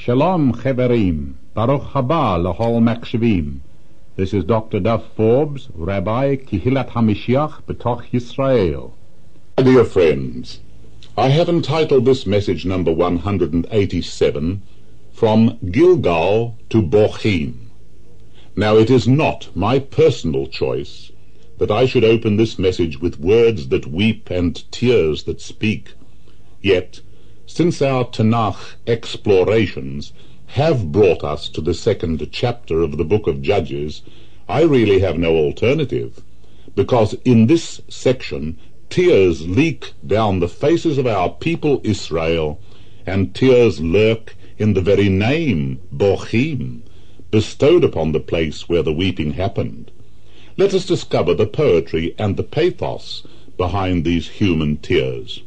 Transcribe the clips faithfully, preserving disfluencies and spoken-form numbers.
Shalom Cheverim, Baruch haba l'chol makshivim. This is Doctor Duff Forbes, Rabbi Kihilat HaMashiach B'toch Yisrael. My dear friends, I have entitled this message number one hundred eighty-seven, From Gilgal to Bochim. Now it is not my personal choice that I should open this message with words that weep and tears that speak. Yet, since our Tanakh explorations have brought us to the second chapter of the book of Judges, I really have no alternative, because in this section tears leak down the faces of our people Israel, and tears lurk in the very name Bochim, bestowed upon the place where the weeping happened. Let us discover the poetry and the pathos behind these human tears.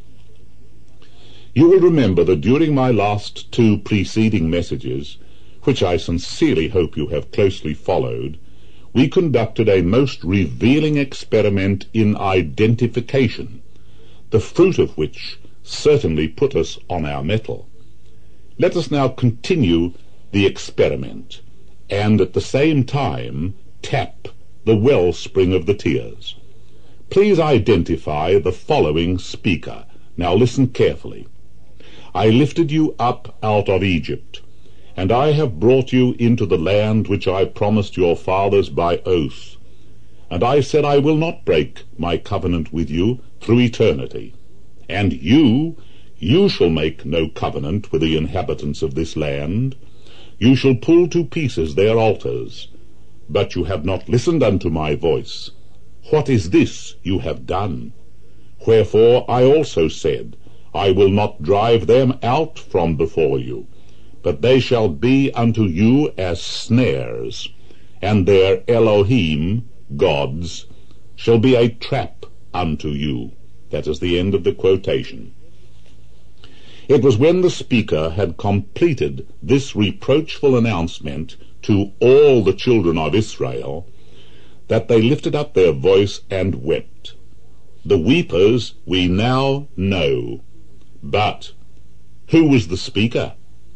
You will remember that during my last two preceding messages, which I sincerely hope you have closely followed, we conducted a most revealing experiment in identification, the fruit of which certainly put us on our mettle. Let us now continue the experiment, and at the same time tap the wellspring of the tears. Please identify the following speaker. Now listen carefully. I lifted you up out of Egypt, and I have brought you into the land which I promised your fathers by oath. And I said, I will not break my covenant with you through eternity. And you, you shall make no covenant with the inhabitants of this land. You shall pull to pieces their altars. But you have not listened unto my voice. What is this you have done? Wherefore I also said, I will not drive them out from before you, but they shall be unto you as snares, and their Elohim, gods, shall be a trap unto you. That is the end of the quotation. It was when the speaker had completed this reproachful announcement to all the children of Israel that they lifted up their voice and wept. The weepers we now know. But who was the speaker?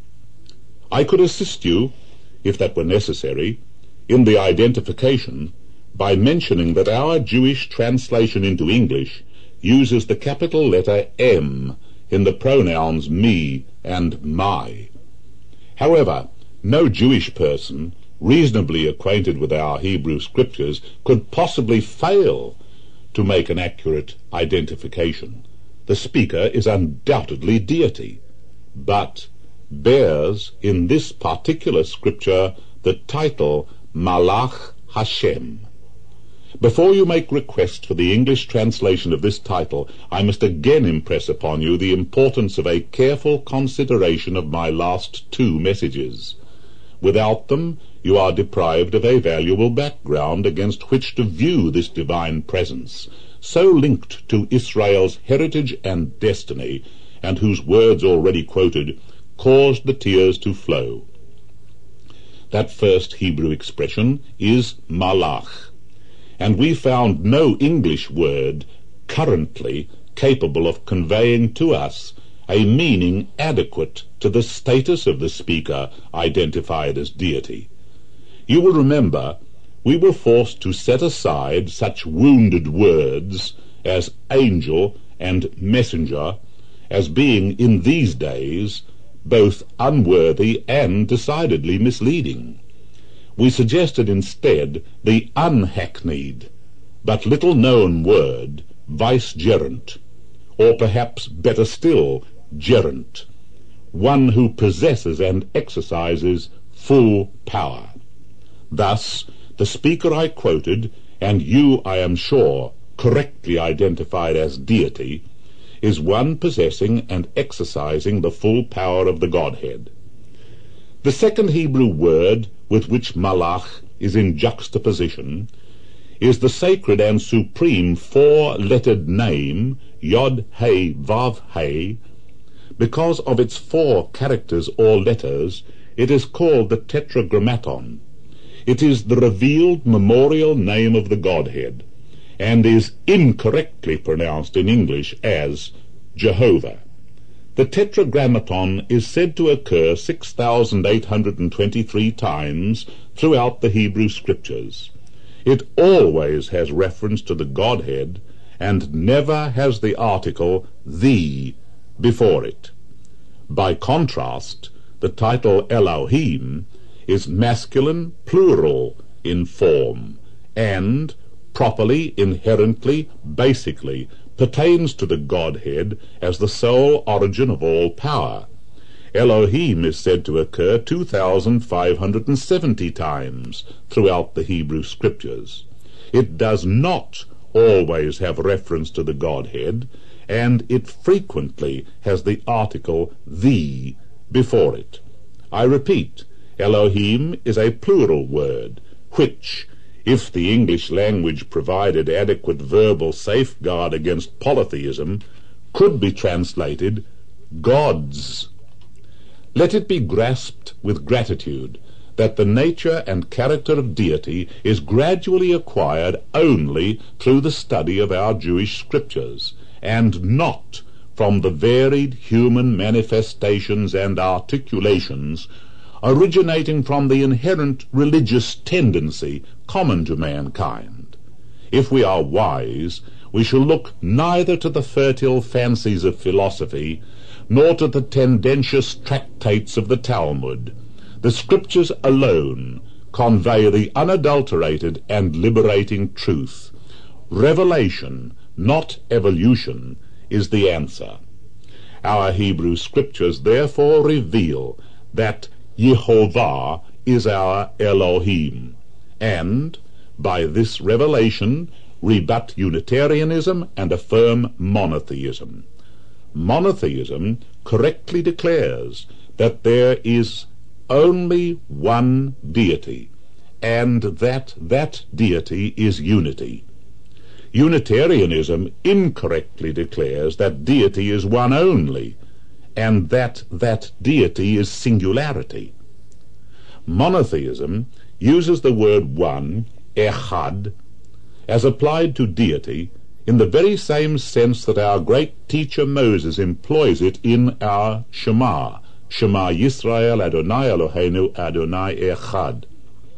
I could assist you, if that were necessary, in the identification by mentioning that our Jewish translation into English uses the capital letter M in the pronouns me and my. However, no Jewish person reasonably acquainted with our Hebrew scriptures could possibly fail to make an accurate identification. The speaker is undoubtedly deity, but bears in this particular scripture the title Malach Hashem. Before you make request for the English translation of this title, I must again impress upon you the importance of a careful consideration of my last two messages. Without them, you are deprived of a valuable background against which to view this divine presence, so linked to Israel's heritage and destiny, and whose words already quoted caused the tears to flow. That first Hebrew expression is malach, and we found no English word currently capable of conveying to us a meaning adequate to the status of the speaker identified as deity. You will remember we were forced to set aside such wounded words as angel and messenger as being in these days both unworthy and decidedly misleading. We suggested instead the unhackneyed but little known word vicegerent, or perhaps better still, gerent, one who possesses and exercises full power. Thus, the speaker I quoted, and you, I am sure, correctly identified as deity, is one possessing and exercising the full power of the Godhead. The second Hebrew word with which malach is in juxtaposition is the sacred and supreme four-lettered name Yod-Heh-Vav-Heh. Because of its four characters or letters, it is called the Tetragrammaton. It is the revealed memorial name of the Godhead, and is incorrectly pronounced in English as Jehovah. The Tetragrammaton is said to occur six thousand eight hundred twenty-three times throughout the Hebrew Scriptures. It always has reference to the Godhead, and never has the article "the" before it. By contrast, the title Elohim is masculine plural in form, and, properly, inherently, basically, pertains to the Godhead as the sole origin of all power. Elohim is said to occur two thousand five hundred seventy times throughout the Hebrew Scriptures. It does not always have reference to the Godhead, and it frequently has the article "the" before it. I repeat, Elohim is a plural word, which, if the English language provided adequate verbal safeguard against polytheism, could be translated gods. Let it be grasped with gratitude that the nature and character of deity is gradually acquired only through the study of our Jewish scriptures, and not from the varied human manifestations and articulations originating from the inherent religious tendency common to mankind. If we are wise, we shall look neither to the fertile fancies of philosophy, nor to the tendentious tractates of the Talmud. The Scriptures alone convey the unadulterated and liberating truth. Revelation, not evolution, is the answer. Our Hebrew Scriptures therefore reveal that Yehovah is our Elohim, and, by this revelation, rebut Unitarianism and affirm monotheism. Monotheism correctly declares that there is only one deity, and that that deity is unity. Unitarianism incorrectly declares that deity is one only, and that that deity is singularity. Monotheism uses the word one, echad, as applied to deity in the very same sense that our great teacher Moses employs it in our Shema, Shema Yisrael Adonai Eloheinu Adonai Echad.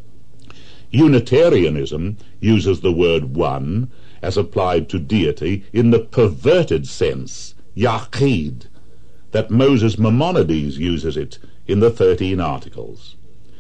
Unitarianism uses the word one as applied to deity in the perverted sense, Yachid, that Moses Maimonides uses it in the Thirteen Articles.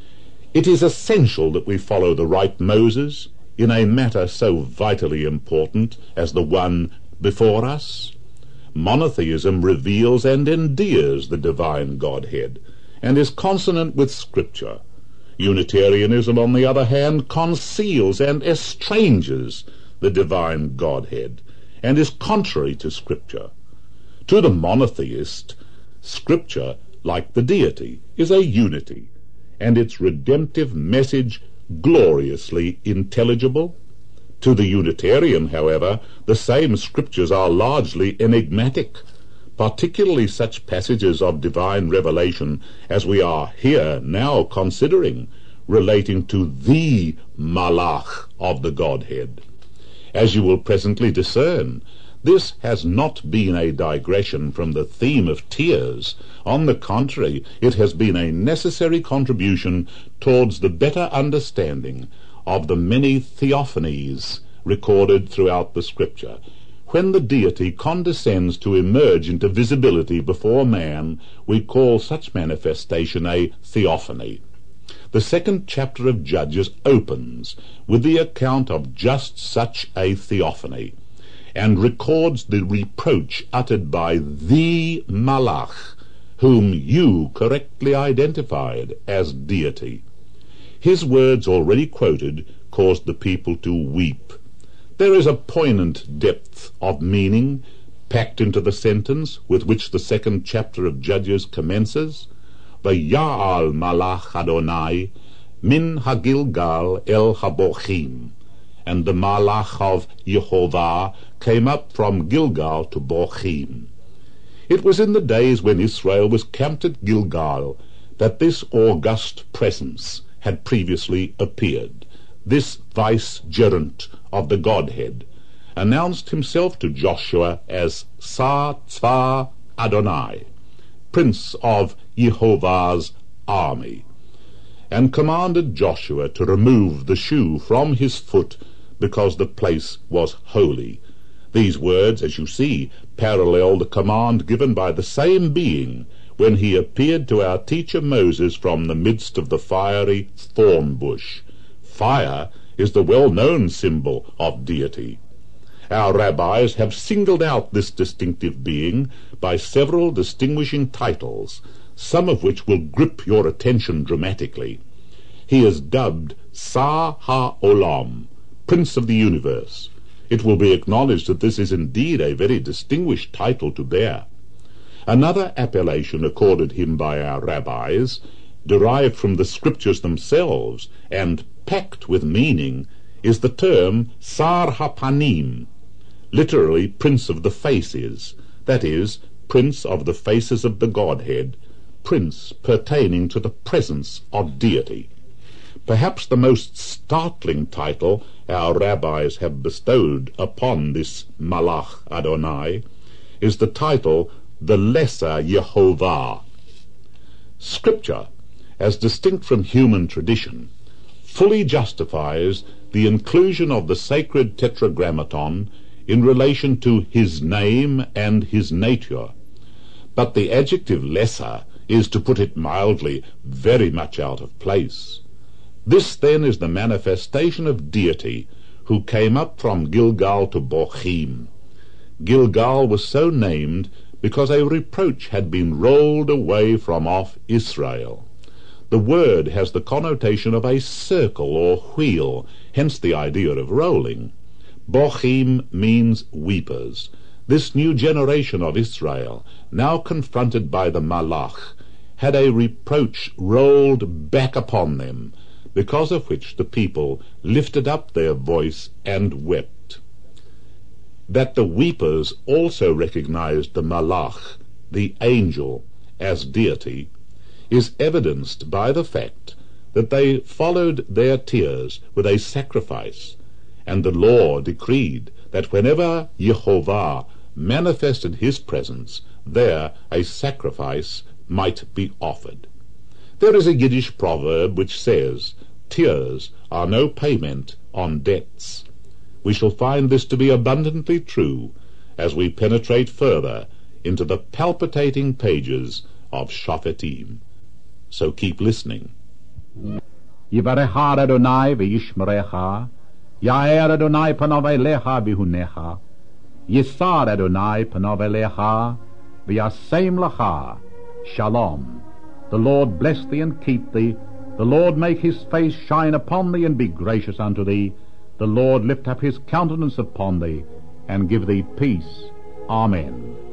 It is essential that we follow the right Moses in a matter so vitally important as the one before us. Monotheism reveals and endears the divine Godhead, and is consonant with Scripture. Unitarianism, on the other hand, conceals and estranges the divine Godhead, and is contrary to Scripture. To the monotheist, Scripture, like the deity, is a unity, and its redemptive message gloriously intelligible. To the Unitarian, however, the same Scriptures are largely enigmatic, particularly such passages of divine revelation as we are here now considering, relating to the Malach of the Godhead. As you will presently discern, this has not been a digression from the theme of tears. On the contrary, it has been a necessary contribution towards the better understanding of the many theophanies recorded throughout the Scripture. When the deity condescends to emerge into visibility before man, we call such manifestation a theophany. The second chapter of Judges opens with the account of just such a theophany, and records the reproach uttered by the Malach, whom you correctly identified as deity. His words already quoted caused the people to weep. There is a poignant depth of meaning packed into the sentence with which the second chapter of Judges commences. Vaya'al Malach Adonai min Hagilgal el Habochim, and the Malach of Yehovah came up from Gilgal to Bochim. It was in the days when Israel was camped at Gilgal that this august presence had previously appeared. This vicegerent of the Godhead announced himself to Joshua as Sa Tzva Adonai, prince of Jehovah's army, and commanded Joshua to remove the shoe from his foot, because the place was holy. These words, as you see, parallel the command given by the same being when he appeared to our teacher Moses from the midst of the fiery thorn bush. Fire is the well-known symbol of deity. Our rabbis have singled out this distinctive being by several distinguishing titles, some of which will grip your attention dramatically. He is dubbed Sar Ha-Olam, Prince of the Universe. It will be acknowledged that this is indeed a very distinguished title to bear. Another appellation accorded him by our rabbis, derived from the scriptures themselves and packed with meaning, is the term Sar Ha-Panim, literally Prince of the Faces, that is, Prince of the Faces of the Godhead, Prince pertaining to the presence of deity. Perhaps the most startling title our rabbis have bestowed upon this Malach Adonai is the title, the Lesser Yehovah. Scripture, as distinct from human tradition, fully justifies the inclusion of the sacred Tetragrammaton in relation to his name and his nature. But the adjective lesser is, to put it mildly, very much out of place. This, then, is the manifestation of deity who came up from Gilgal to Bochim. Gilgal was so named because a reproach had been rolled away from off Israel. The word has the connotation of a circle or wheel, hence the idea of rolling. Bochim means weepers. This new generation of Israel, now confronted by the Malach, had a reproach rolled back upon them, because of which the people lifted up their voice and wept. That the weepers also recognized the Malach, the angel, as deity, is evidenced by the fact that they followed their tears with a sacrifice, and the law decreed that whenever Jehovah manifested his presence, there a sacrifice might be offered. There is a Yiddish proverb which says, "Tears are no payment on debts." We shall find this to be abundantly true as we penetrate further into the palpitating pages of Shofetim. So keep listening. Yivarecha Adonai v'yishmerecha, Ya'er Adonai panav elecha v'hunecha, Yisar Adonai panav elecha, v'yasem lecha, Shalom. The Lord bless thee and keep thee. The Lord make his face shine upon thee and be gracious unto thee. The Lord lift up his countenance upon thee and give thee peace. Amen.